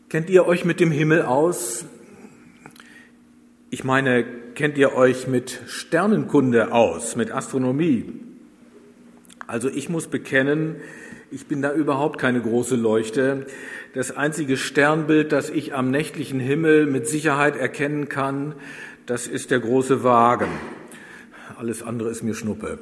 Kennt ihr euch mit dem Himmel aus? Ich meine, kennt ihr euch mit Sternenkunde aus, mit Astronomie? Also ich muss bekennen, ich bin da überhaupt keine große Leuchte. Das einzige Sternbild, das ich am nächtlichen Himmel mit Sicherheit erkennen kann, das ist der große Wagen. Alles andere ist mir Schnuppe.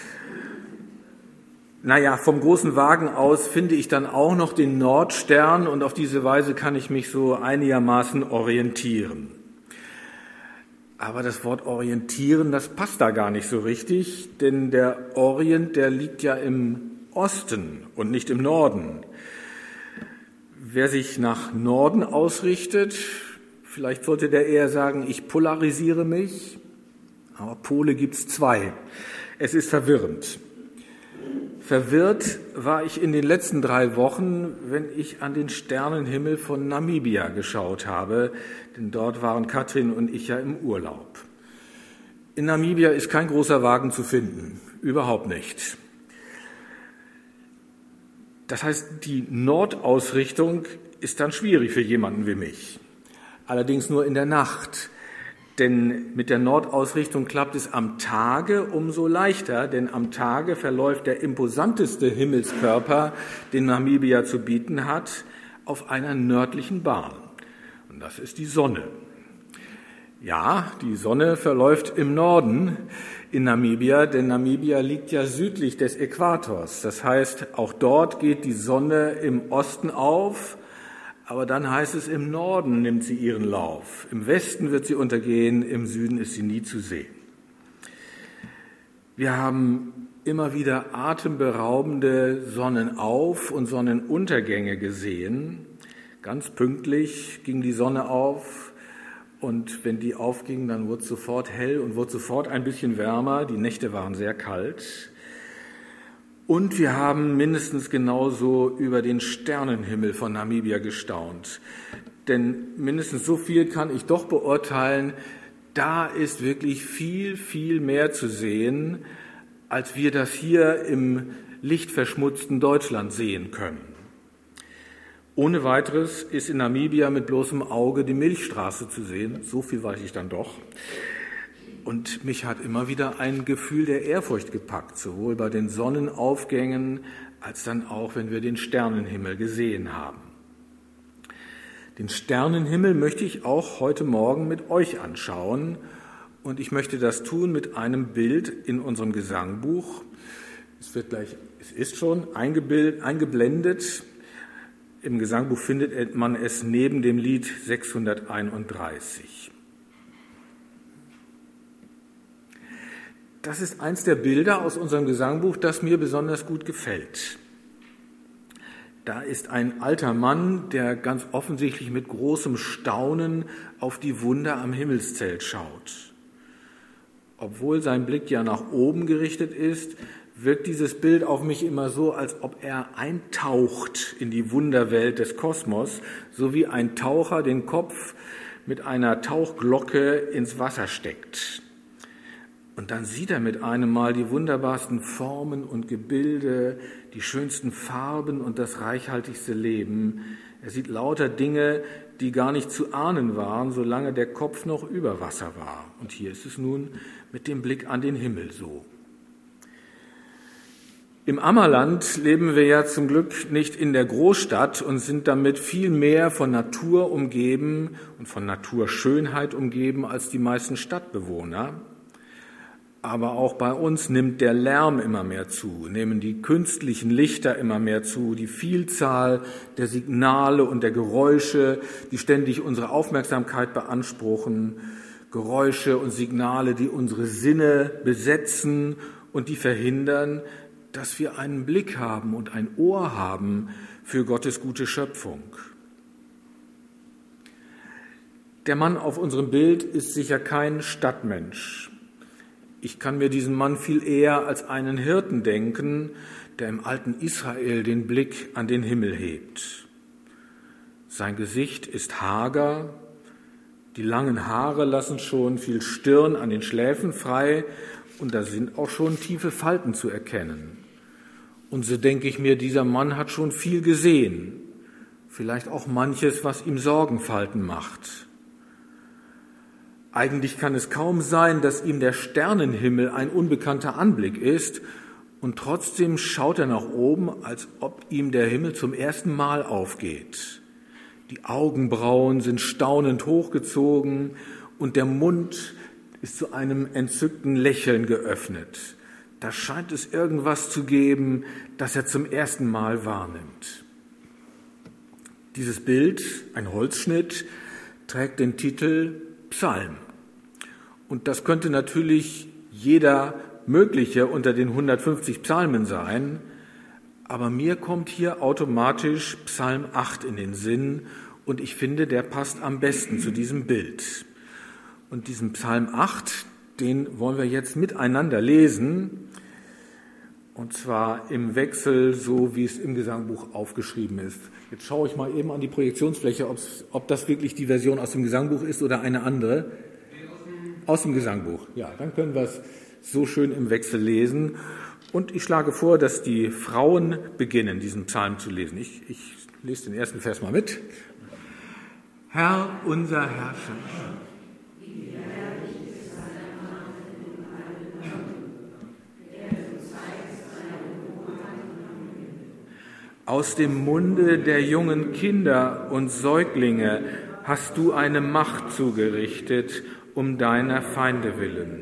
Naja, vom großen Wagen aus finde ich dann auch noch den Nordstern und auf diese Weise kann ich mich so einigermaßen orientieren. Aber das Wort orientieren, das passt da gar nicht so richtig, denn der Orient, der liegt ja im Osten und nicht im Norden. Wer sich nach Norden ausrichtet, vielleicht sollte der eher sagen, ich polarisiere mich, aber Pole gibt's zwei. Es ist verwirrend. Verwirrt war ich in den letzten 3 Wochen, wenn ich an den Sternenhimmel von Namibia geschaut habe, denn dort waren Katrin und ich ja im Urlaub. In Namibia ist kein großer Wagen zu finden, überhaupt nicht. Das heißt, die Nordausrichtung ist dann schwierig für jemanden wie mich, allerdings nur in der Nacht. Denn mit der Nordausrichtung klappt es am Tage umso leichter, denn am Tage verläuft der imposanteste Himmelskörper, den Namibia zu bieten hat, auf einer nördlichen Bahn. Und das ist die Sonne. Ja, die Sonne verläuft im Norden in Namibia, denn Namibia liegt ja südlich des Äquators. Das heißt, auch dort geht die Sonne im Osten auf, aber dann heißt es, im Norden nimmt sie ihren Lauf. Im Westen wird sie untergehen, im Süden ist sie nie zu sehen. Wir haben immer wieder atemberaubende Sonnenauf- und Sonnenuntergänge gesehen. Ganz pünktlich ging die Sonne auf und wenn die aufging, dann wurde es sofort hell und wurde sofort ein bisschen wärmer. Die Nächte waren sehr kalt. Und wir haben mindestens genauso über den Sternenhimmel von Namibia gestaunt. Denn mindestens so viel kann ich doch beurteilen, da ist wirklich viel, viel mehr zu sehen, als wir das hier im lichtverschmutzten Deutschland sehen können. Ohne weiteres ist in Namibia mit bloßem Auge die Milchstraße zu sehen. So viel weiß ich dann doch. Und mich hat immer wieder ein Gefühl der Ehrfurcht gepackt, sowohl bei den Sonnenaufgängen als dann auch, wenn wir den Sternenhimmel gesehen haben. Den Sternenhimmel möchte ich auch heute Morgen mit euch anschauen und ich möchte das tun mit einem Bild in unserem Gesangbuch. Es ist schon eingeblendet. Im Gesangbuch findet man es neben dem Lied 631. Das ist eins der Bilder aus unserem Gesangbuch, das mir besonders gut gefällt. Da ist ein alter Mann, der ganz offensichtlich mit großem Staunen auf die Wunder am Himmelszelt schaut. Obwohl sein Blick ja nach oben gerichtet ist, wirkt dieses Bild auf mich immer so, als ob er eintaucht in die Wunderwelt des Kosmos, so wie ein Taucher den Kopf mit einer Tauchglocke ins Wasser steckt. Und dann sieht er mit einem Mal die wunderbarsten Formen und Gebilde, die schönsten Farben und das reichhaltigste Leben. Er sieht lauter Dinge, die gar nicht zu ahnen waren, solange der Kopf noch über Wasser war. Und hier ist es nun mit dem Blick an den Himmel so. Im Ammerland leben wir ja zum Glück nicht in der Großstadt und sind damit viel mehr von Natur umgeben und von Naturschönheit umgeben als die meisten Stadtbewohner. Aber auch bei uns nimmt der Lärm immer mehr zu, nehmen die künstlichen Lichter immer mehr zu, die Vielzahl der Signale und der Geräusche, die ständig unsere Aufmerksamkeit beanspruchen, Geräusche und Signale, die unsere Sinne besetzen und die verhindern, dass wir einen Blick haben und ein Ohr haben für Gottes gute Schöpfung. Der Mann auf unserem Bild ist sicher kein Stadtmensch. Ich kann mir diesen Mann viel eher als einen Hirten denken, der im alten Israel den Blick an den Himmel hebt. Sein Gesicht ist hager, die langen Haare lassen schon viel Stirn an den Schläfen frei und da sind auch schon tiefe Falten zu erkennen. Und so denke ich mir, dieser Mann hat schon viel gesehen vielleicht auch manches, was ihm Sorgenfalten macht. Eigentlich kann es kaum sein, dass ihm der Sternenhimmel ein unbekannter Anblick ist, und trotzdem schaut er nach oben, als ob ihm der Himmel zum ersten Mal aufgeht. Die Augenbrauen sind staunend hochgezogen und der Mund ist zu einem entzückten Lächeln geöffnet. Da scheint es irgendwas zu geben, das er zum ersten Mal wahrnimmt. Dieses Bild, ein Holzschnitt, trägt den Titel Psalm. Und das könnte natürlich jeder mögliche unter den 150 Psalmen sein, aber mir kommt hier automatisch Psalm 8 in den Sinn und ich finde, der passt am besten zu diesem Bild. Und diesen Psalm 8, den wollen wir jetzt miteinander lesen, und zwar im Wechsel, so wie es im Gesangbuch aufgeschrieben ist. Jetzt schaue ich mal eben an die Projektionsfläche, ob das wirklich die Version aus dem Gesangbuch ist oder eine andere. Aus dem Gesangbuch, ja, dann können wir es so schön im Wechsel lesen. Und ich schlage vor, dass die Frauen beginnen, diesen Psalm zu lesen. Ich lese den ersten Vers mal mit. Herr, unser Herrscher. Aus dem Munde der jungen Kinder und Säuglinge hast du eine Macht zugerichtet, um deiner Feinde willen.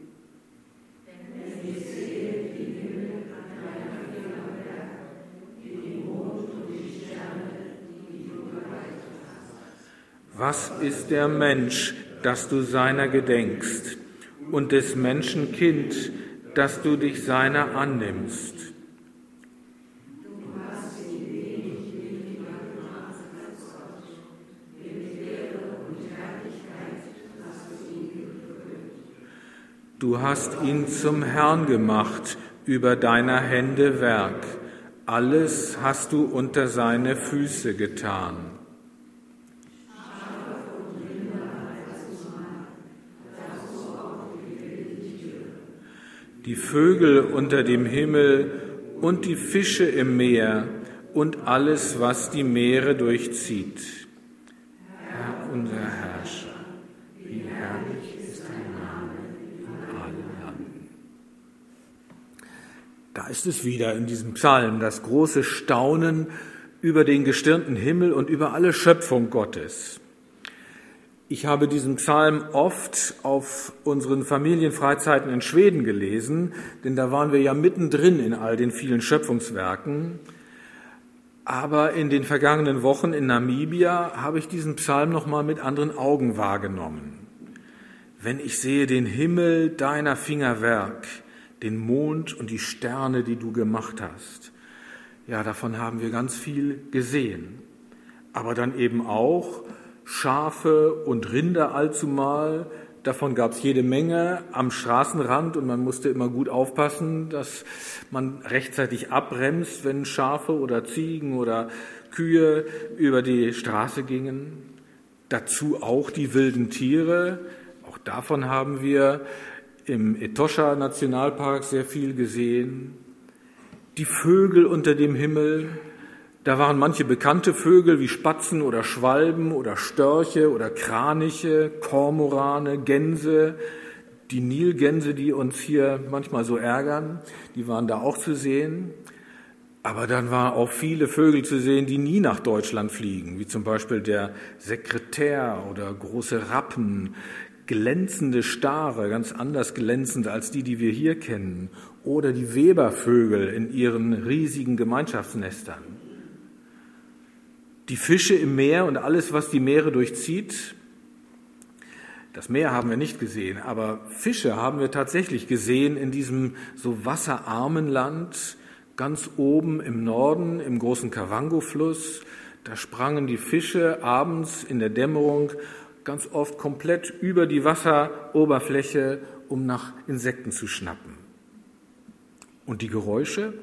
Was ist der Mensch, dass du seiner gedenkst, und des Menschen Kind, dass du dich seiner annimmst? Du hast ihn zum Herrn gemacht über deiner Hände Werk. Alles hast du unter seine Füße getan. Die Vögel unter dem Himmel und die Fische im Meer und alles, was die Meere durchzieht. Herr, unser Herrscher, wie herrlich ist dein Name in allen Landen. Da ist es wieder in diesem Psalm, das große Staunen über den gestirnten Himmel und über alle Schöpfung Gottes. Ich habe diesen Psalm oft auf unseren Familienfreizeiten in Schweden gelesen, denn da waren wir ja mittendrin in all den vielen Schöpfungswerken. Aber in den vergangenen Wochen in Namibia habe ich diesen Psalm noch mal mit anderen Augen wahrgenommen. Wenn ich sehe den Himmel deiner Finger Werk, den Mond und die Sterne, die du gemacht hast, ja, davon haben wir ganz viel gesehen. Aber dann eben auch Schafe und Rinder allzumal, davon gab es jede Menge am Straßenrand und man musste immer gut aufpassen, dass man rechtzeitig abbremst, wenn Schafe oder Ziegen oder Kühe über die Straße gingen. Dazu auch die wilden Tiere, auch davon haben wir im Etosha Nationalpark sehr viel gesehen. Die Vögel unter dem Himmel, da waren manche bekannte Vögel wie Spatzen oder Schwalben oder Störche oder Kraniche, Kormorane, Gänse, die Nilgänse, die uns hier manchmal so ärgern, die waren da auch zu sehen. Aber dann waren auch viele Vögel zu sehen, die nie nach Deutschland fliegen, wie zum Beispiel der Sekretär oder große Rappen, glänzende Stare, ganz anders glänzend als die wir hier kennen, oder die Webervögel in ihren riesigen Gemeinschaftsnestern. Die Fische im Meer und alles, was die Meere durchzieht. Das Meer haben wir nicht gesehen, aber Fische haben wir tatsächlich gesehen in diesem so wasserarmen Land, ganz oben im Norden, im großen Kavango-Fluss. Da sprangen die Fische abends in der Dämmerung ganz oft komplett über die Wasseroberfläche, um nach Insekten zu schnappen. Und die Geräusche?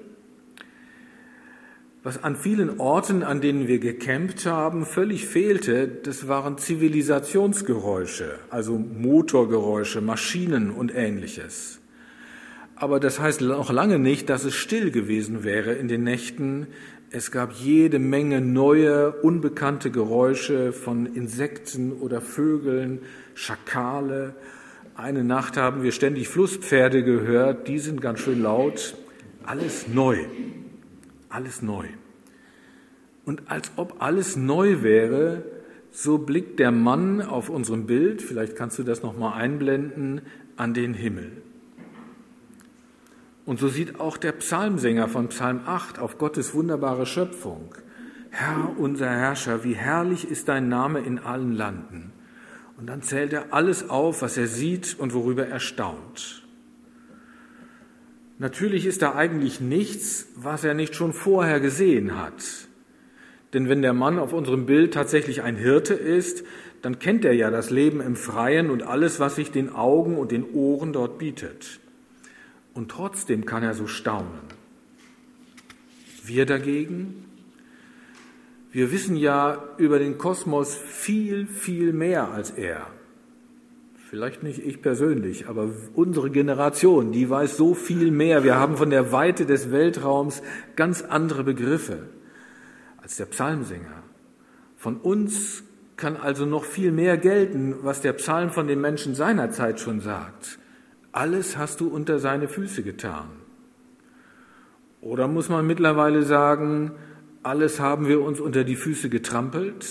Was an vielen Orten, an denen wir gecampt haben, völlig fehlte, das waren Zivilisationsgeräusche, also Motorgeräusche, Maschinen und Ähnliches. Aber das heißt noch lange nicht, dass es still gewesen wäre in den Nächten, Es gab jede Menge neue, unbekannte Geräusche von Insekten oder Vögeln, Schakale. Eine Nacht haben wir ständig Flusspferde gehört, die sind ganz schön laut. Alles neu, alles neu. Und als ob alles neu wäre, so blickt der Mann auf unserem Bild, vielleicht kannst du das nochmal einblenden, an den Himmel. Und so sieht auch der Psalmsänger von Psalm 8 auf Gottes wunderbare Schöpfung. Herr, unser Herrscher, wie herrlich ist dein Name in allen Landen. Und dann zählt er alles auf, was er sieht und worüber er staunt. Natürlich ist da eigentlich nichts, was er nicht schon vorher gesehen hat. Denn wenn der Mann auf unserem Bild tatsächlich ein Hirte ist, dann kennt er ja das Leben im Freien und alles, was sich den Augen und den Ohren dort bietet. Und trotzdem kann er so staunen. Wir dagegen, wir wissen ja über den Kosmos viel, viel mehr als er. Vielleicht nicht ich persönlich, aber unsere Generation, die weiß so viel mehr. Wir haben von der Weite des Weltraums ganz andere Begriffe als der Psalmsänger. Von uns kann also noch viel mehr gelten, was der Psalm von den Menschen seiner Zeit schon sagt. Alles hast du unter seine Füße getan. Oder muss man mittlerweile sagen, alles haben wir uns unter die Füße getrampelt?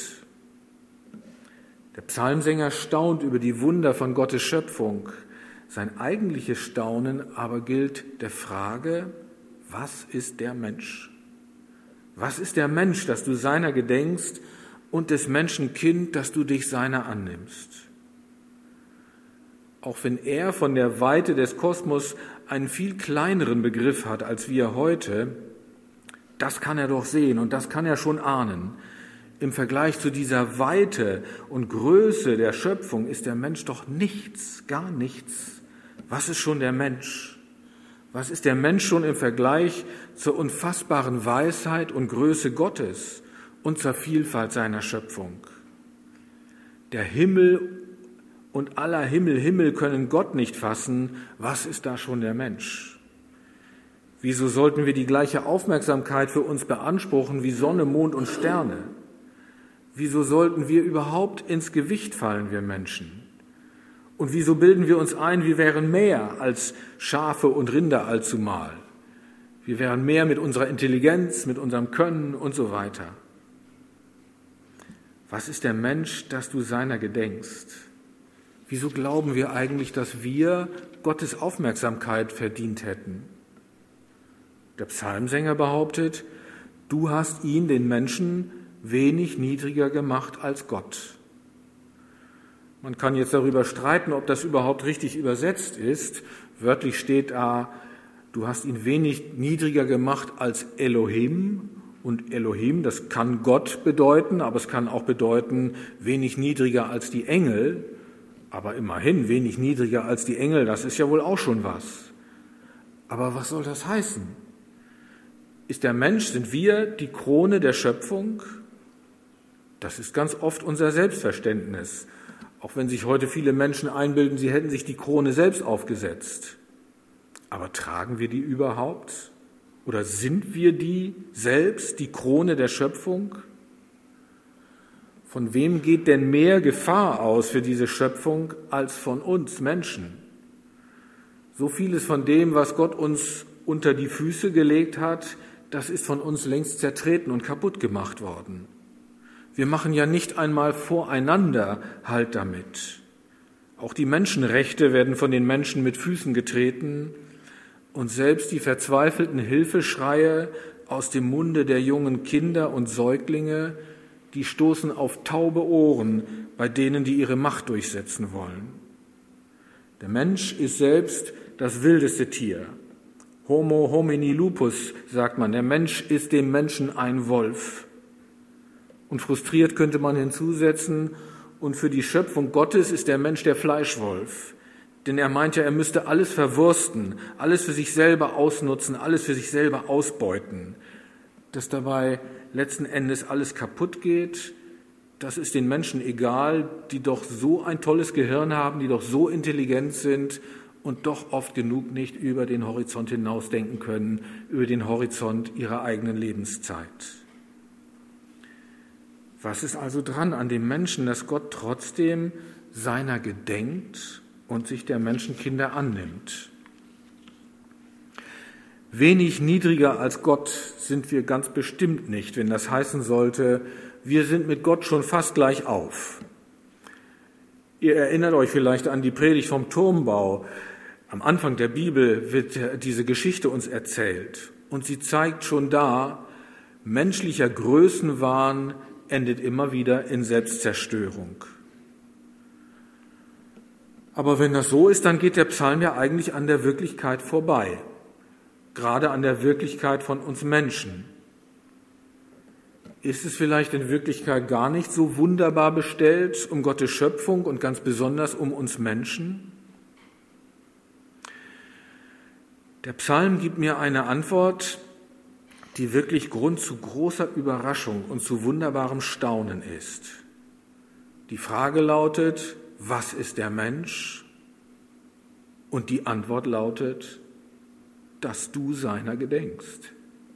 Der Psalmsänger staunt über die Wunder von Gottes Schöpfung. Sein eigentliches Staunen aber gilt der Frage, was ist der Mensch? Was ist der Mensch, dass du seiner gedenkst, und des Menschen Kind, dass du dich seiner annimmst? Auch wenn er von der Weite des Kosmos einen viel kleineren Begriff hat als wir heute, das kann er doch sehen und das kann er schon ahnen. Im Vergleich zu dieser Weite und Größe der Schöpfung ist der Mensch doch nichts, gar nichts. Was ist schon der Mensch? Was ist der Mensch schon im Vergleich zur unfassbaren Weisheit und Größe Gottes und zur Vielfalt seiner Schöpfung? Der Himmel und aller Himmel können Gott nicht fassen. Was ist da schon der Mensch? Wieso sollten wir die gleiche Aufmerksamkeit für uns beanspruchen wie Sonne, Mond und Sterne? Wieso sollten wir überhaupt ins Gewicht fallen, wir Menschen? Und wieso bilden wir uns ein, wir wären mehr als Schafe und Rinder allzumal? Wir wären mehr mit unserer Intelligenz, mit unserem Können und so weiter. Was ist der Mensch, dass du seiner gedenkst? Wieso glauben wir eigentlich, dass wir Gottes Aufmerksamkeit verdient hätten? Der Psalmsänger behauptet, du hast ihn, den Menschen, wenig niedriger gemacht als Gott. Man kann jetzt darüber streiten, ob das überhaupt richtig übersetzt ist. Wörtlich steht da, du hast ihn wenig niedriger gemacht als Elohim. Und Elohim, das kann Gott bedeuten, aber es kann auch bedeuten, wenig niedriger als die Engel. Aber immerhin, wenig niedriger als die Engel, das ist ja wohl auch schon was. Aber was soll das heißen? Ist der Mensch, sind wir die Krone der Schöpfung? Das ist ganz oft unser Selbstverständnis. Auch wenn sich heute viele Menschen einbilden, sie hätten sich die Krone selbst aufgesetzt. Aber tragen wir die überhaupt? Oder sind wir die selbst, die Krone der Schöpfung? Von wem geht denn mehr Gefahr aus für diese Schöpfung als von uns Menschen? So vieles von dem, was Gott uns unter die Füße gelegt hat, das ist von uns längst zertreten und kaputt gemacht worden. Wir machen ja nicht einmal voreinander Halt damit. Auch die Menschenrechte werden von den Menschen mit Füßen getreten und selbst die verzweifelten Hilfeschreie aus dem Munde der jungen Kinder und Säuglinge, die stoßen auf taube Ohren bei denen, die ihre Macht durchsetzen wollen. Der Mensch ist selbst das wildeste Tier. Homo homini lupus, sagt man. Der Mensch ist dem Menschen ein Wolf. Und frustriert könnte man hinzusetzen, und für die Schöpfung Gottes ist der Mensch der Fleischwolf. Denn er meint ja, er müsste alles verwursten, alles für sich selber ausnutzen, alles für sich selber ausbeuten. Dass dabei letzten Endes alles kaputt geht, das ist den Menschen egal, die doch so ein tolles Gehirn haben, die doch so intelligent sind und doch oft genug nicht über den Horizont hinausdenken können, über den Horizont ihrer eigenen Lebenszeit. Was ist also dran an dem Menschen, dass Gott trotzdem seiner gedenkt und sich der Menschenkinder annimmt? Wenig niedriger als Gott sind wir ganz bestimmt nicht, wenn das heißen sollte, wir sind mit Gott schon fast gleich auf. Ihr erinnert euch vielleicht an die Predigt vom Turmbau. Am Anfang der Bibel wird diese Geschichte uns erzählt und sie zeigt schon da, menschlicher Größenwahn endet immer wieder in Selbstzerstörung. Aber wenn das so ist, dann geht der Psalm ja eigentlich an der Wirklichkeit vorbei, gerade an der Wirklichkeit von uns Menschen. Ist es vielleicht in Wirklichkeit gar nicht so wunderbar bestellt um Gottes Schöpfung und ganz besonders um uns Menschen? Der Psalm gibt mir eine Antwort, die wirklich Grund zu großer Überraschung und zu wunderbarem Staunen ist. Die Frage lautet, was ist der Mensch? Und die Antwort lautet, dass du seiner gedenkst.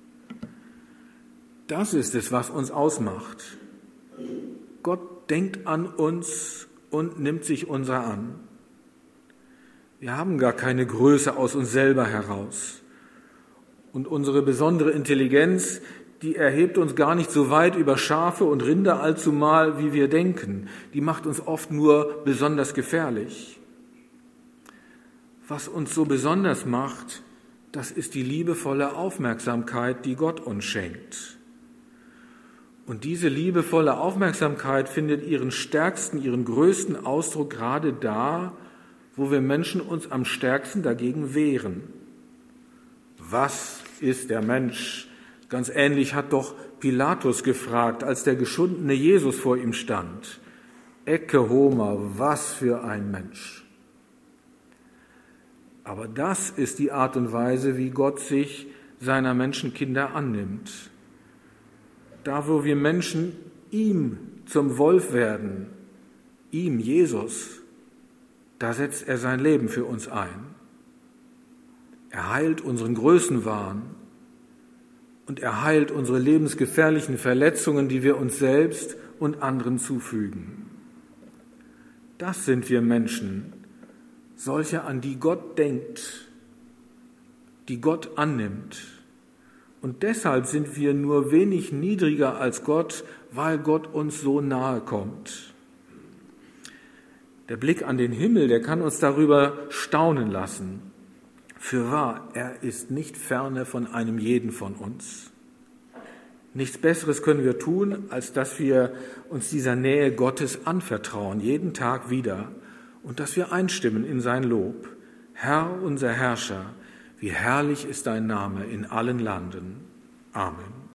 Das ist es, was uns ausmacht. Gott denkt an uns und nimmt sich unserer an. Wir haben gar keine Größe aus uns selber heraus. Und unsere besondere Intelligenz, die erhebt uns gar nicht so weit über Schafe und Rinder allzumal, wie wir denken. Die macht uns oft nur besonders gefährlich. Was uns so besonders macht, das ist die liebevolle Aufmerksamkeit, die Gott uns schenkt. Und diese liebevolle Aufmerksamkeit findet ihren stärksten, ihren größten Ausdruck gerade da, wo wir Menschen uns am stärksten dagegen wehren. Was ist der Mensch? Ganz ähnlich hat doch Pilatus gefragt, als der geschundene Jesus vor ihm stand. Ecce homo, was für ein Mensch. Aber das ist die Art und Weise, wie Gott sich seiner Menschenkinder annimmt. Da, wo wir Menschen ihm zum Wolf werden, ihm, Jesus, da setzt er sein Leben für uns ein. Er heilt unseren Größenwahn und er heilt unsere lebensgefährlichen Verletzungen, die wir uns selbst und anderen zufügen. Das sind wir Menschen, solche, an die Gott denkt, die Gott annimmt. Und deshalb sind wir nur wenig niedriger als Gott, weil Gott uns so nahe kommt. Der Blick an den Himmel, der kann uns darüber staunen lassen. Fürwahr, er ist nicht ferne von einem jeden von uns. Nichts Besseres können wir tun, als dass wir uns dieser Nähe Gottes anvertrauen, jeden Tag wieder, und dass wir einstimmen in sein Lob. Herr, unser Herrscher, wie herrlich ist dein Name in allen Landen. Amen.